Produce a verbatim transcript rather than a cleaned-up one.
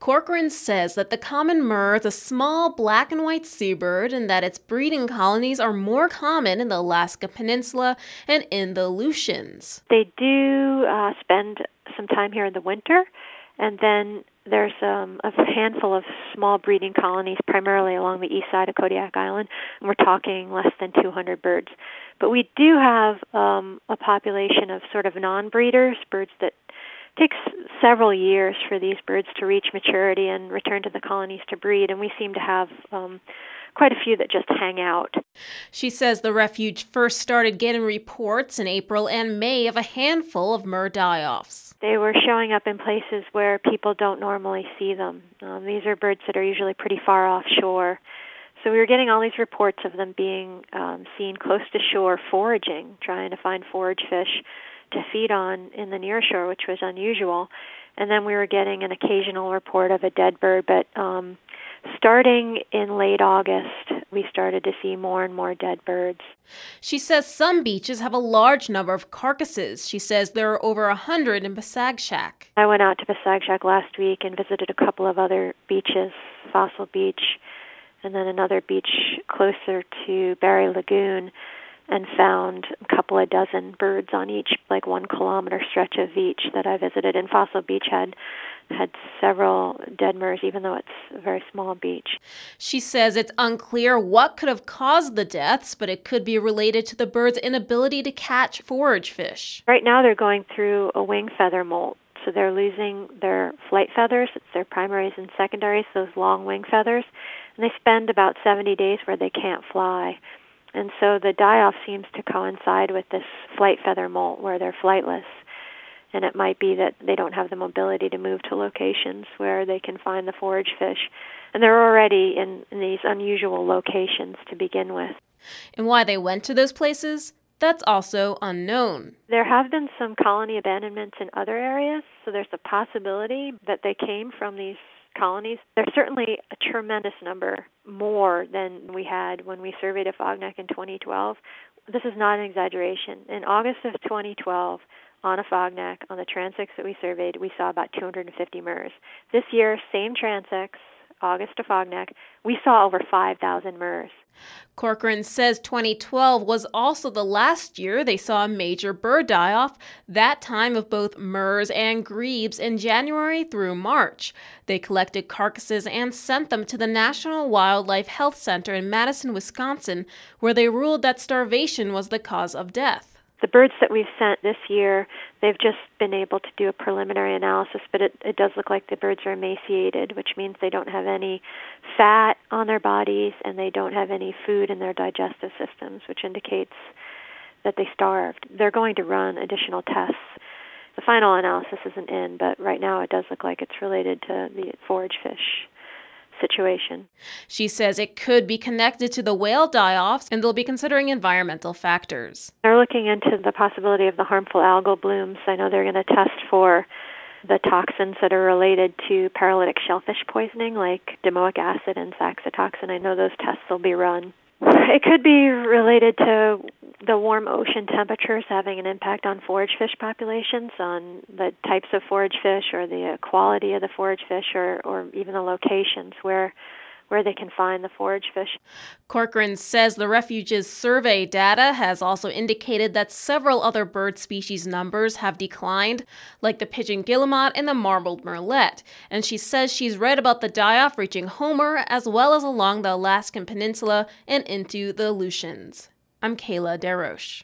Corcoran says that the common murre is a small black and white seabird and that its breeding colonies are more common in the Alaska Peninsula and in the Aleutians. They do uh, spend some time here in the winter, and then there's um, a handful of small breeding colonies, primarily along the east side of Kodiak Island, and we're talking less than two hundred birds. But we do have um, a population of sort of non-breeders, birds that takes several years for these birds to reach maturity and return to the colonies to breed, and we seem to have um, quite a few that just hang out. She says the refuge first started getting reports in April and May of a handful of murre die-offs. They were showing up in places where people don't normally see them. Um, these are birds that are usually pretty far offshore. So we were getting all these reports of them being um, seen close to shore foraging, trying to find forage fish to feed on in the near shore, which was unusual. And then we were getting an occasional report of a dead bird, but um, starting in late August, we started to see more and more dead birds. She says some beaches have a large number of carcasses. She says there are over a hundred in Pasagshak. I went out to Pasagshak last week and visited a couple of other beaches, Fossil Beach, and then another beach closer to Barry Lagoon, and found a couple of dozen birds on each, like one kilometer stretch of beach that I visited. And Fossil Beach had had several dead murres, even though it's a very small beach. She says it's unclear what could have caused the deaths, but it could be related to the birds' inability to catch forage fish. Right now they're going through a wing feather molt. So they're losing their flight feathers. It's their primaries and secondaries, those long wing feathers. And they spend about seventy days where they can't fly. And so the die-off seems to coincide with this flight feather molt where they're flightless. And it might be that they don't have the mobility to move to locations where they can find the forage fish. And they're already in, in these unusual locations to begin with. And why they went to those places? That's also unknown. There have been some colony abandonments in other areas, so there's a possibility that they came from these colonies. There's certainly a tremendous number more than we had when we surveyed Afognak in twenty twelve. This is not an exaggeration. In August of twenty twelve, on Afognak, on the transects that we surveyed, we saw about two hundred fifty murres. This year, same transects, August Afognak, we saw over five thousand murres. Corcoran says twenty twelve was also the last year they saw a major bird die-off, that time of both murres and grebes in January through March. They collected carcasses and sent them to the National Wildlife Health Center in Madison, Wisconsin, where they ruled that starvation was the cause of death. The birds that we've sent this year, they've just been able to do a preliminary analysis, but it, it does look like the birds are emaciated, which means they don't have any fat on their bodies and they don't have any food in their digestive systems, which indicates that they starved. They're going to run additional tests. The final analysis isn't in, but right now it does look like it's related to the forage fish situation. She says it could be connected to the whale die-offs, and they'll be considering environmental factors. They're looking into the possibility of the harmful algal blooms. I know they're going to test for the toxins that are related to paralytic shellfish poisoning, like domoic acid and saxitoxin. I know those tests will be run. It could be related to the warm ocean temperatures having an impact on forage fish populations, on the types of forage fish or the quality of the forage fish, or, or even the locations where where they can find the forage fish. Corcoran says the refuge's survey data has also indicated that several other bird species numbers have declined, like the pigeon guillemot and the marbled murrelet, and she says she's read about the die-off reaching Homer as well as along the Alaskan Peninsula and into the Aleutians. I'm Kayla Desroches.